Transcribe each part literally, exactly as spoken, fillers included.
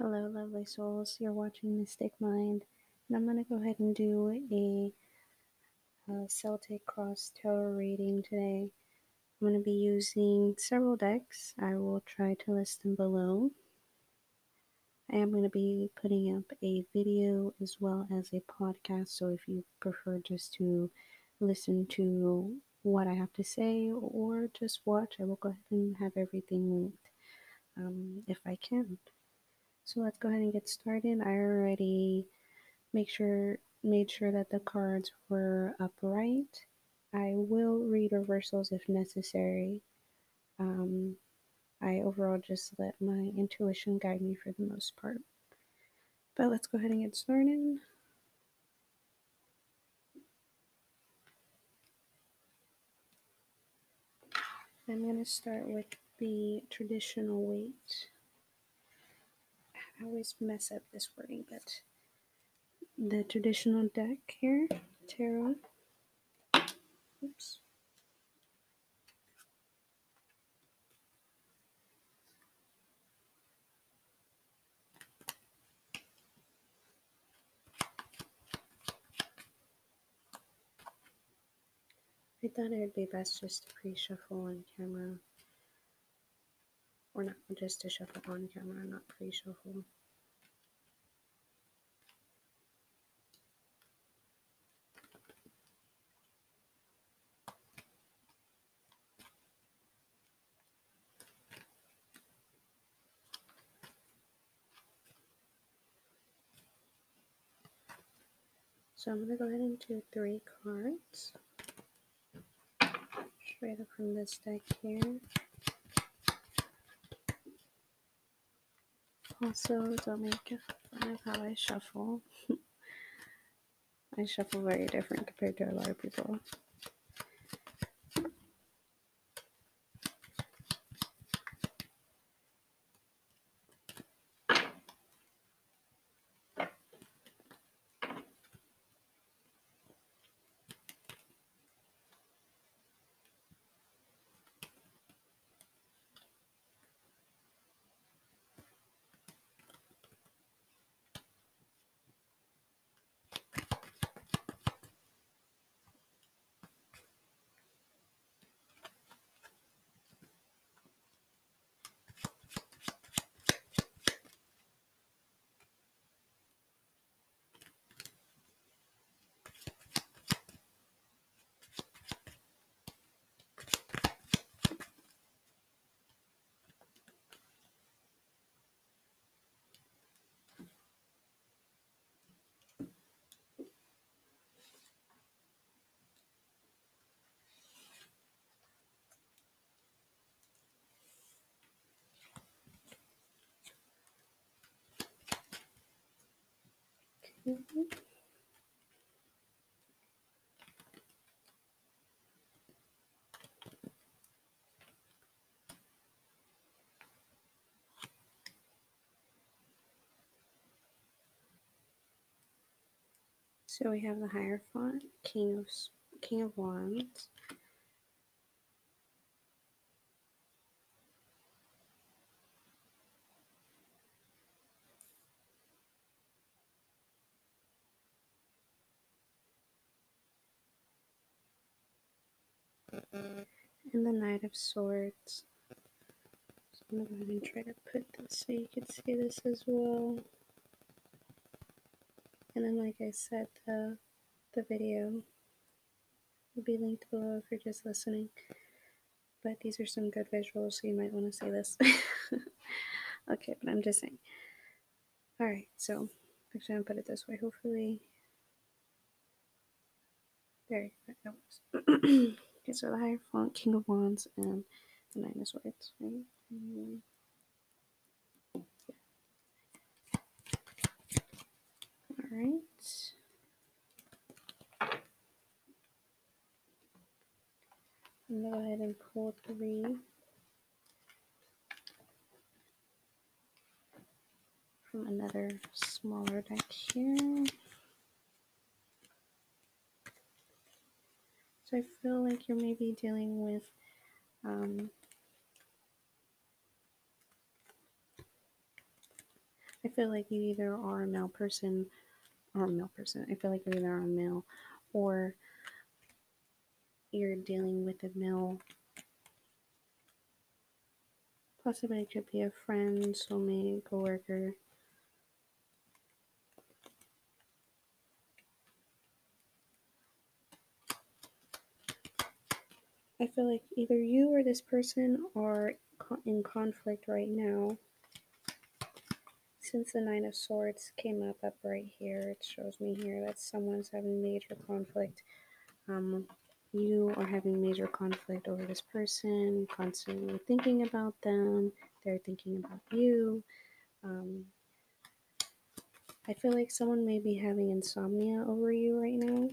Hello, lovely souls. You're watching Mystic Mind, and I'm going to go ahead and do a, uh Celtic Cross Tarot reading today. I'm going to be using several decks. I will try to list them below. I am going to be putting up a video as well as a podcast, so if you prefer just to listen to what I have to say or just watch, I will go ahead and have everything linked um, if I can. So let's go ahead and get started. I already make sure made sure that the cards were upright. I will read reversals if necessary. Um, I overall just let my intuition guide me for the most part. But let's go ahead and get started. I'm going to start with the traditional weight. I always mess up this wording, but the traditional deck here, tarot. Oops. I thought it would be best just to pre-shuffle on camera. Or not just to shuffle on camera, not pre-shuffle. So I'm going to go ahead and do three cards. Straight up from this deck here. Also, don't make fun of how I shuffle. I shuffle very different compared to a lot of people. Okay. So we have the Hierophant, King of King of Wands. And the Knight of Swords. So I'm going to go ahead and try to put this so you can see this as well. And then, like I said, the, the video will be linked below if you're just listening. But these are some good visuals, so you might want to see this. Okay, but I'm just saying. Alright, so actually, I'm going to put it this way. Hopefully, there you go. That works. Okay, so the Hierophant, King of Wands, and the Nine of Swords, right? Mm-hmm. Alright. I'm going to go ahead and pull three from another smaller deck here. So I feel like you're maybe dealing with um, I feel like you either are a male person or a male person. I feel like you either are a male or you're dealing with a male. Possibly it could be a friend, soulmate, coworker. I feel like either you or this person are in conflict right now. Since the Nine of Swords came up up right here, it shows me here that someone's having major conflict. Um, you are having major conflict over this person, constantly thinking about them. They're thinking about you. Um, I feel like someone may be having insomnia over you right now.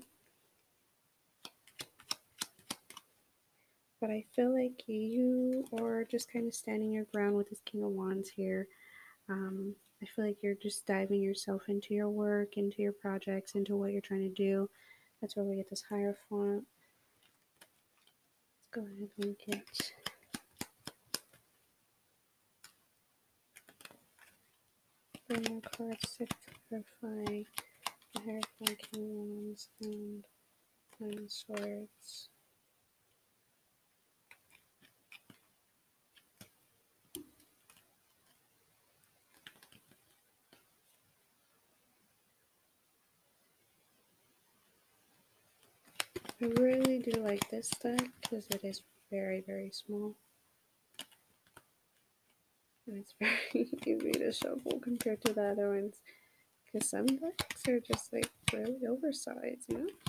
But I feel like you are just kind of standing your ground with this King of Wands here. Um, I feel like you're just diving yourself into your work, into your projects, into what you're trying to do. That's where we get this Hierophant. Let's go ahead and get three more cards to clarify the Hierophant, King of Wands, and Nine of Swords. I really do like this deck because it is very, very small. And it's very easy to shuffle compared to the other ones. Because some decks are just like really oversized, you know?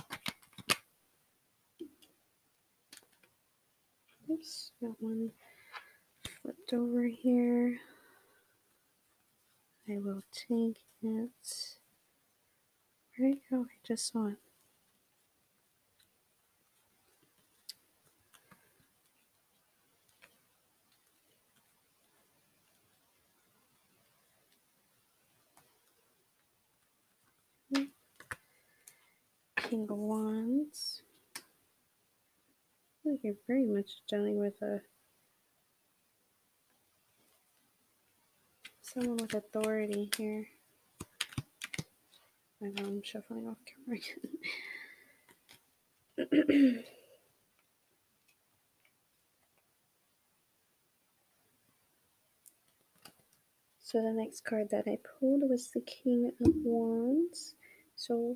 Oops, got one flipped over here. I will take it. Where'd it go? I just saw it. King of Wands. I feel like you're very much dealing with a someone with authority here. I know I'm shuffling off camera again. So the next card that I pulled was the King of Wands. So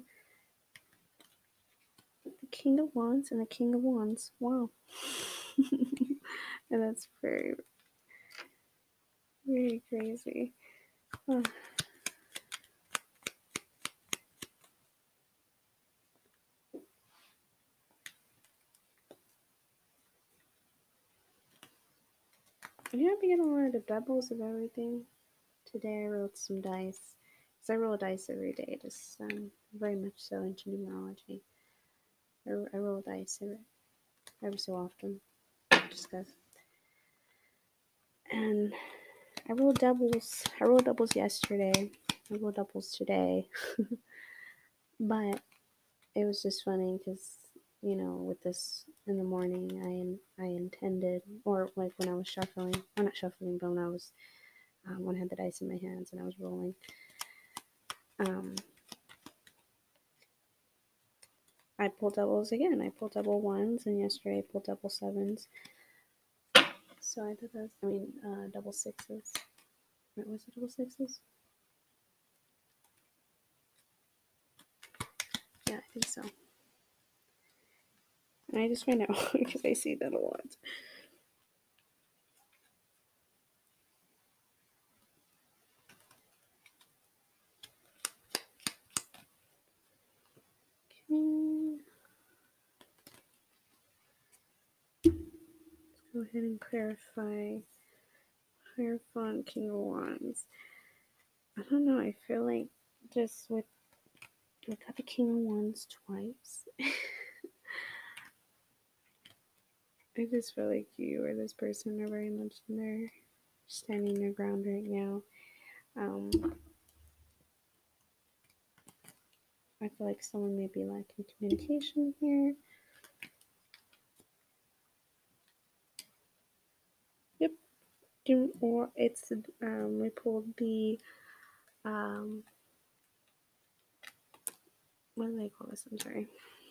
the King of Wands and the King of Wands. Wow. And that's very, very crazy. Oh. You know, getting a lot of the doubles of everything. Today I rolled some dice. Because I roll dice every day, just um, very much so into numerology. I, I roll dice every, every so often. Just because. And I rolled doubles. I rolled doubles yesterday. I rolled doubles today. But it was just funny because, you know, with this in the morning, I I intended, or like when I was shuffling, or not shuffling, but when I was, um, when I had the dice in my hands and I was rolling, um, I pulled doubles again. I pulled double ones, and yesterday I pulled double sevens. So I did those, I mean, uh, double sixes. Wait, was it double sixes? Yeah, I think so. And I just find out because I see that a lot. Okay. Let's go ahead and clarify. Hierophant, King of Wands. I don't know. I feel like just with I got the King of Wands twice. I just feel like you or this person are very much in there, standing their ground right now. Um, I feel like someone may be lacking communication here. Yep. Or it's um, we pulled the um, what do they call this? I'm sorry.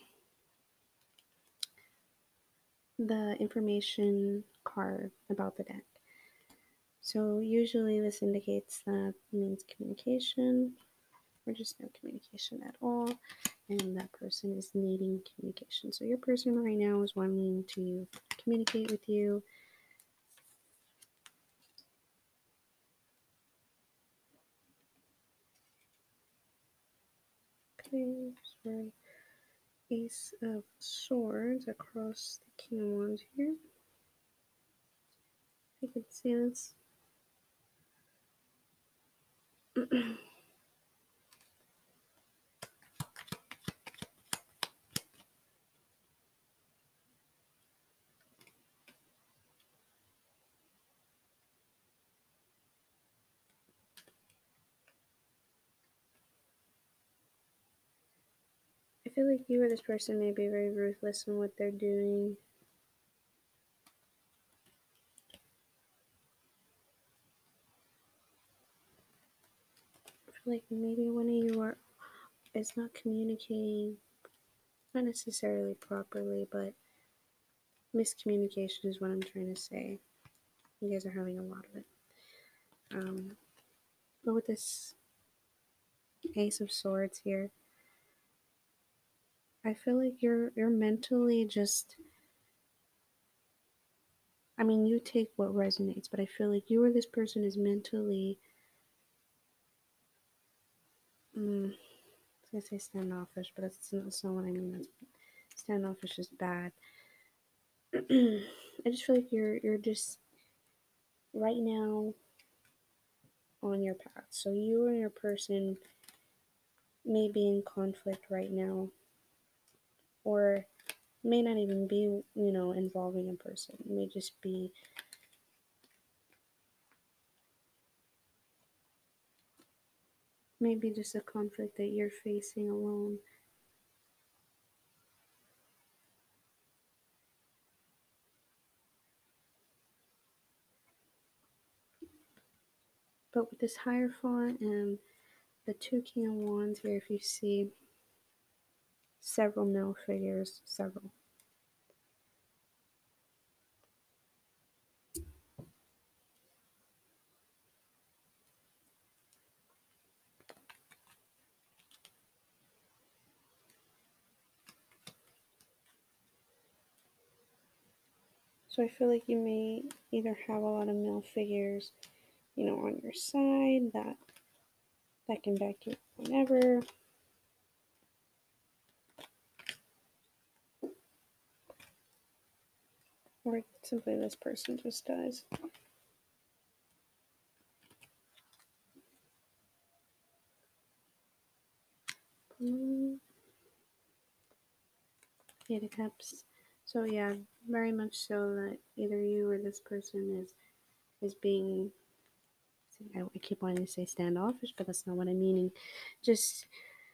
The information card about the deck. So usually this indicates that means communication or just no communication at all, and that person is needing communication. So your person right now is wanting to communicate with you. Okay, sorry. Ace of Swords across the King of Wands here. You can see this. I feel like you or this person may be very ruthless in what they're doing. I feel like maybe one of you are is not communicating, not necessarily properly, but miscommunication is what I'm trying to say. You guys are having a lot of it. Um, but with this Ace of Swords here, I feel like you're you're mentally just. I mean, you take what resonates, but I feel like you or this person is mentally. Mm, I was gonna say standoffish, but that's not, that's not what I mean. That's standoffish is bad. I just feel like you're you're just right now on your path. So you and your person may be in conflict right now, or may not even be, you know, involving a person. It may just be maybe just a conflict that you're facing alone. But with this Hierophant and the two King of Wands here, if you see several male figures, several. So I feel like you may either have a lot of male figures, you know, on your side that that can back you whenever. Or simply this person just does. Eight of Cups. So yeah, very much so that either you or this person is is being. I keep wanting to say standoffish, but that's not what I'm meaning. Just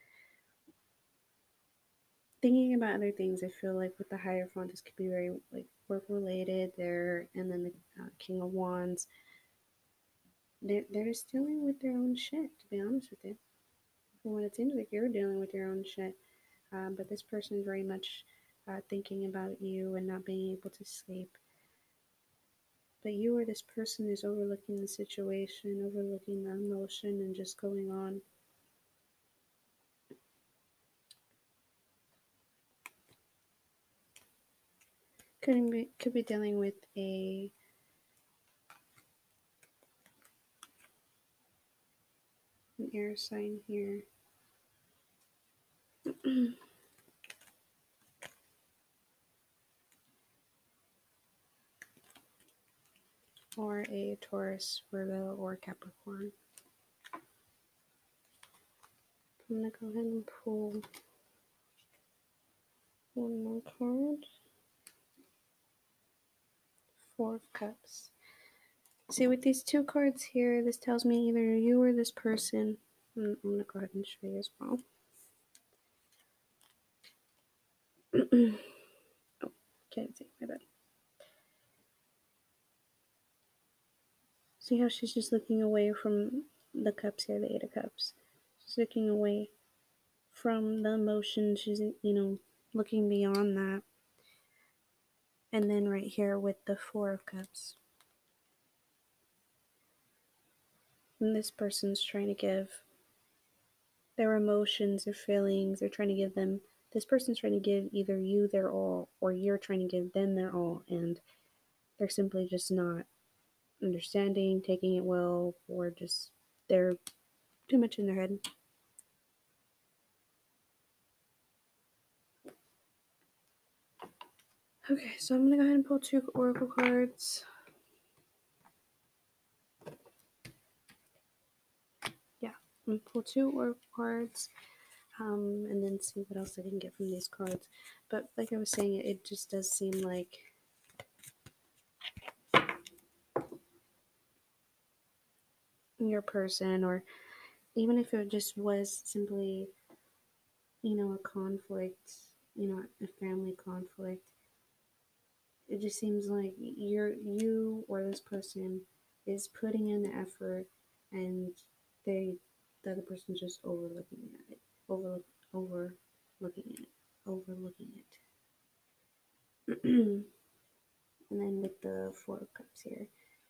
thinking about other things. I feel like with the Hierophant, this could be very like work related. There, and then the uh, King of Wands. They're, they're just dealing with their own shit. To be honest with you, from what it seems like you're dealing with your own shit. Um, but this person is very much uh, thinking about you and not being able to sleep. But you or this person is overlooking the situation, overlooking the emotion, and just going on. Could be could be dealing with a an air sign here. Or a Taurus, Virgo, or Capricorn. I'm gonna go ahead and pull one more card. Four of Cups. See, with these two cards here, this tells me either you or this person. I'm gonna go ahead and show you as well. Oh, can't see my bad. See how she's just looking away from the cups here, the Eight of Cups. She's looking away from the emotion. She's, you know, looking beyond that. And then right here with the Four of Cups. And this person's trying to give their emotions, their feelings, they're trying to give them, this person's trying to give either you their all or you're trying to give them their all, and they're simply just not understanding, taking it well, or just they're too much in their head. Okay, so I'm gonna go ahead and pull two oracle cards. Yeah, I'm gonna pull two oracle cards, um, and then see what else I can get from these cards. But like I was saying, it just does seem like your person, or even if it just was simply, you know, a conflict, you know, a family conflict, it just seems like you're you or this person is putting in the effort, and they the other person's just overlooking at it, over overlooking it, overlooking it. And then with the Four of Cups here,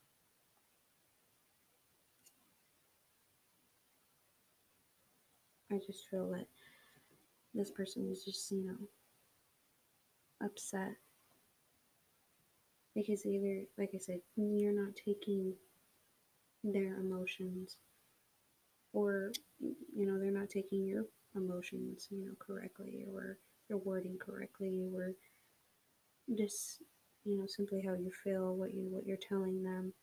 I just feel that this person is just, you know, upset because either, like I said, you're not taking their emotions, or you know, they're not taking your emotions, you know, correctly, or your wording correctly, or just, you know, simply how you feel, what you what you're telling them.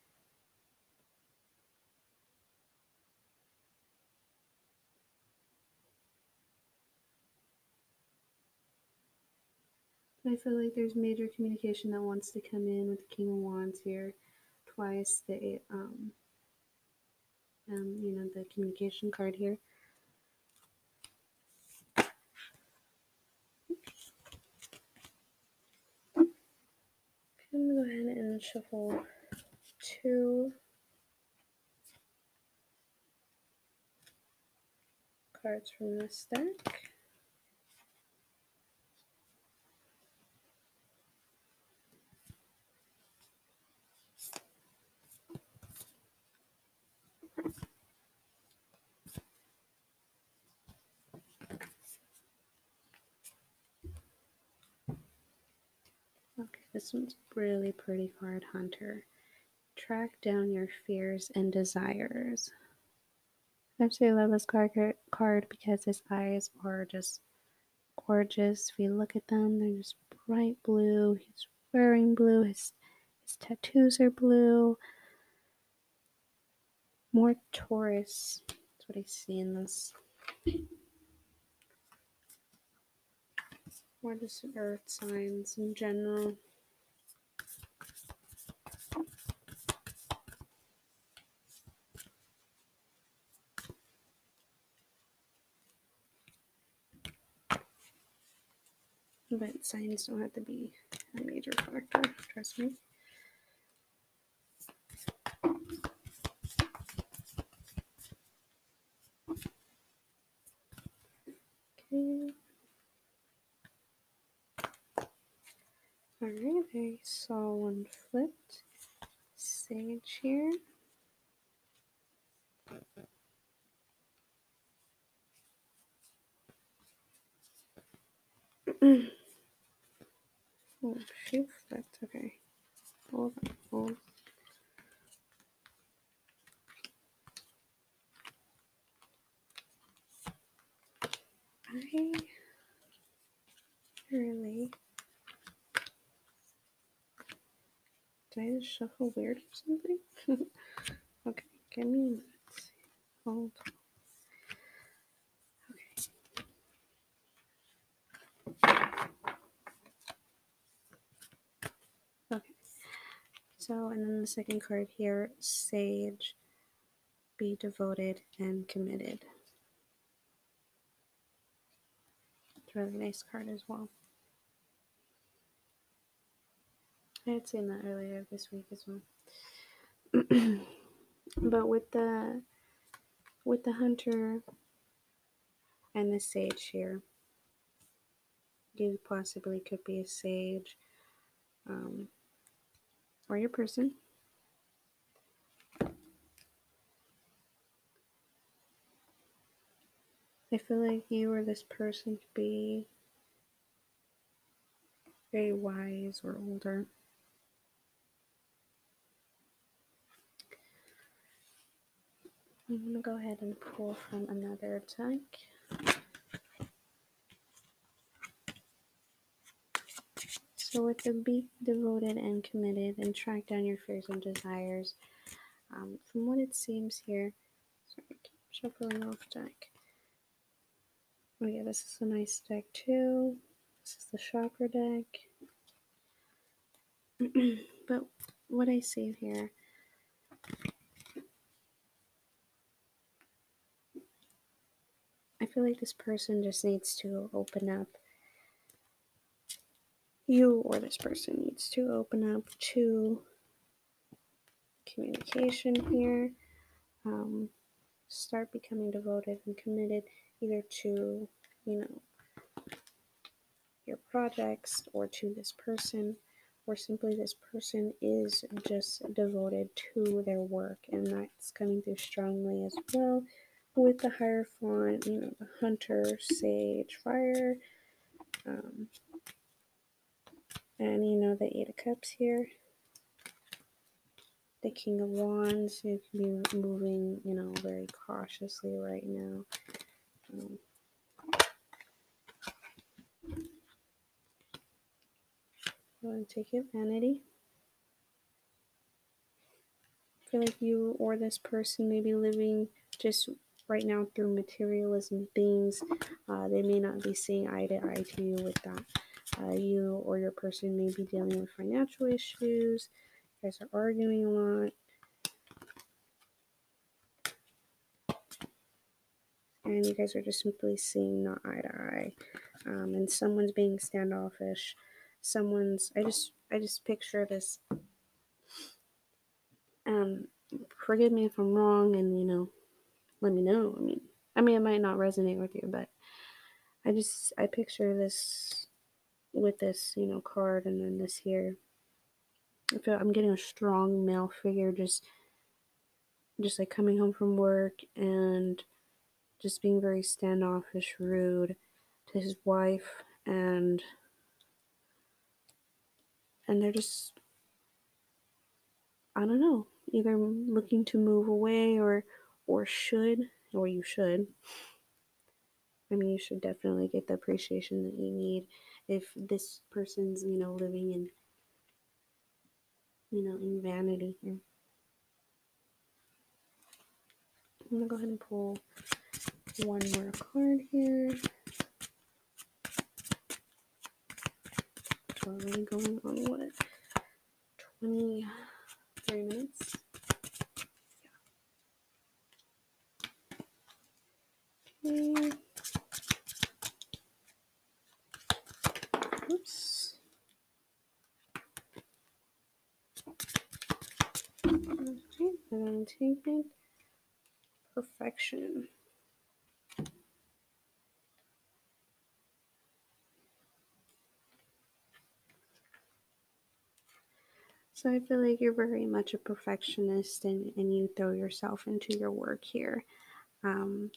But I feel like there's major communication that wants to come in with the King of Wands here, twice the um um you know, the communication card here. I'm gonna go ahead and shuffle two cards from this deck. Okay, this one's really pretty card, Hunter. Track down your fears and desires. I absolutely love this card card because his eyes are just gorgeous. If you look at them, they're just bright blue. He's wearing blue. His his tattoos are blue. More Taurus. That's what I see in this. More just earth signs in general. But signs don't have to be a major factor, trust me. Okay. Alright, I saw one flipped. Sage here. Oh, she flipped. Okay. Hold on. Hold. I really. Did I just shuffle weird or something? Okay, give me a minute. Hold. Okay. So, and then the second card here, Sage. Be devoted and committed. It's a really nice card as well. I had seen that earlier this week as well. But with the with the hunter and the sage here. You possibly could be a sage, um, or your person. I feel like you or this person could be very wise or older. I'm going to go ahead and pull from another deck. So with the be devoted and committed and track down your fears and desires, um, from what it seems here, sorry, I keep shuffling off deck. Oh yeah, this is a nice deck too. This is the chakra deck. But what I see here, I feel like this person just needs to open up. You or this person needs to open up to communication here. Um, start becoming devoted and committed either to, you know, your projects or to this person, or simply this person is just devoted to their work, and that's coming through strongly as well with the Hierophant, you know, the Hunter, Sage, Fire, um, and you know, the Eight of Cups here, the King of Wands. You can be moving, you know, very cautiously right now. Um, Go and take it, Vanity. I feel like you or this person may be living just right now through materialism things. Uh, they may not be seeing eye to eye to you with that. Uh, you or your person may be dealing with financial issues. You guys are arguing a lot. And you guys are just simply seeing not eye to eye. Um, and someone's being standoffish. Someone's, I just, I just picture this. Um, forgive me if I'm wrong, and you know, let me know. I mean, I mean, it might not resonate with you, but I just, I picture this with this, you know, card, and then this here. I feel I'm getting a strong male figure, just, just like coming home from work and just being very standoffish, rude to his wife, and and they're just, I don't know, either looking to move away or or should, or you should. I mean, you should definitely get the appreciation that you need if this person's, you know, living in, you know, in vanity here. I'm gonna go ahead and pull one more card here. We're already going on what? twenty-three minutes? Okay. Oops. Okay, I'm gonna take it. Perfection. So I feel like you're very much a perfectionist, and, and you throw yourself into your work here. Um,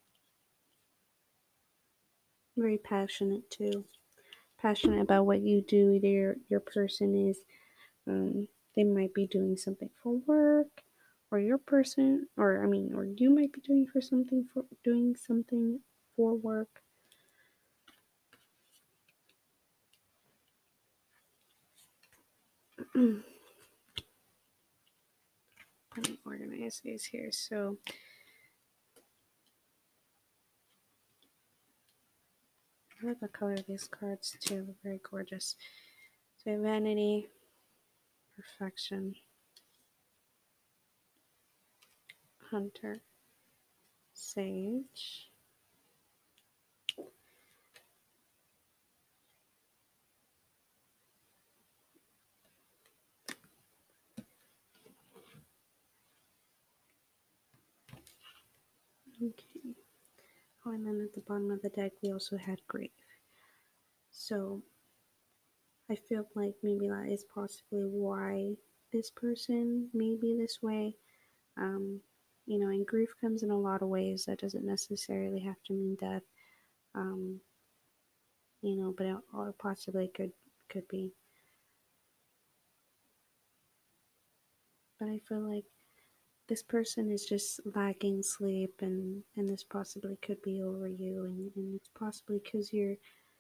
very passionate too. Passionate about what you do. Either your, your person is, um, they might be doing something for work, or your person, or I mean, or you might be doing for something for doing something for work. Let me organize these here. So I like the color of these cards too. Very gorgeous. So vanity, perfection, hunter, sage, Okay. Oh, and then at the bottom of the deck, we also had grave. So I feel like maybe that is possibly why this person may be this way. Um, you know, and grief comes in a lot of ways. That doesn't necessarily have to mean death. Um, you know, but it, or possibly could could be. But I feel like this person is just lacking sleep, and and this possibly could be over you, and, and it's possibly because you're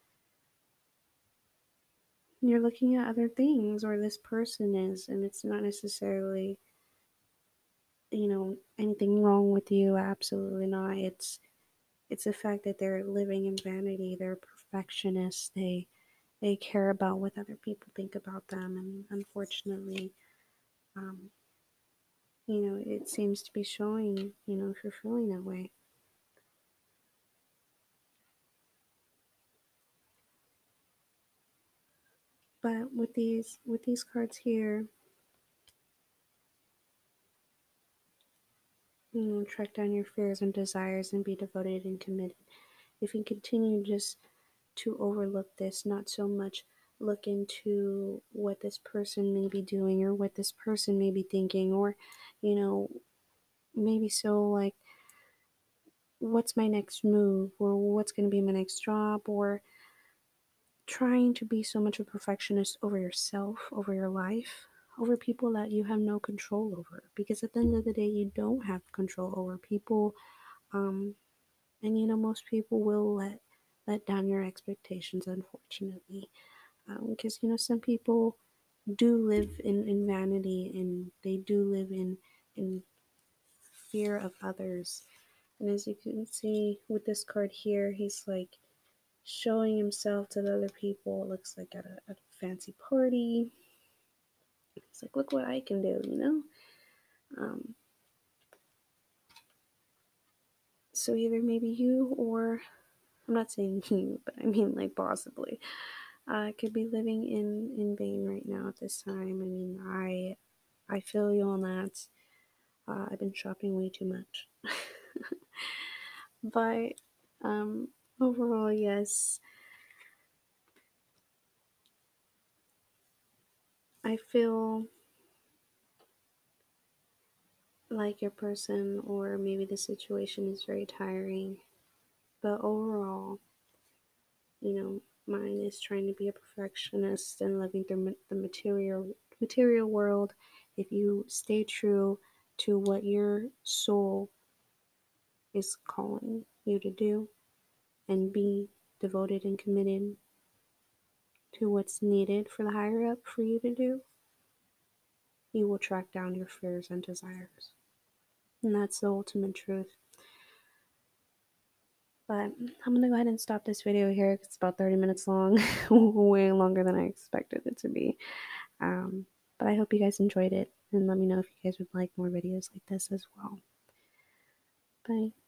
you're looking at other things, or this person is, and it's not necessarily, you know, anything wrong with you. Absolutely not. It's it's the fact that they're living in vanity. They're perfectionists. They they care about what other people think about them, and unfortunately, um, you know, it seems to be showing. You know, if you're feeling that way. But with these with these cards here, you know, track down your fears and desires and be devoted and committed. If you continue just to overlook this, not so much look into what this person may be doing or what this person may be thinking, or, you know, maybe so like, what's my next move, or what's going to be my next job, or trying to be so much a perfectionist over yourself, over your life, over people that you have no control over. Because at the end of the day, you don't have control over people. Um, and you know, most people will let let down your expectations, unfortunately. Because um, you know, some people do live in, in vanity, and they do live in in fear of others. And as you can see with this card here, he's like showing himself to the other people. It looks like at a, at a fancy party. It's like, look what I can do, you know? Um, so either maybe you, or I'm not saying you, but I mean like possibly, uh, could be living in, in vain right now at this time. I mean, I I feel you on that. Uh, I've been shopping way too much. But um, overall, yes, I feel like your person or maybe the situation is very tiring. But overall, you know, mine is trying to be a perfectionist and living through the material material world. If you stay true to what your soul is calling you to do and be devoted and committed to what's needed for the higher up for you to do, you will track down your fears and desires. And that's the ultimate truth. But I'm gonna go ahead and stop this video here. It's about thirty minutes long, way longer than I expected it to be. Um, but I hope you guys enjoyed it, and let me know if you guys would like more videos like this as well. Bye.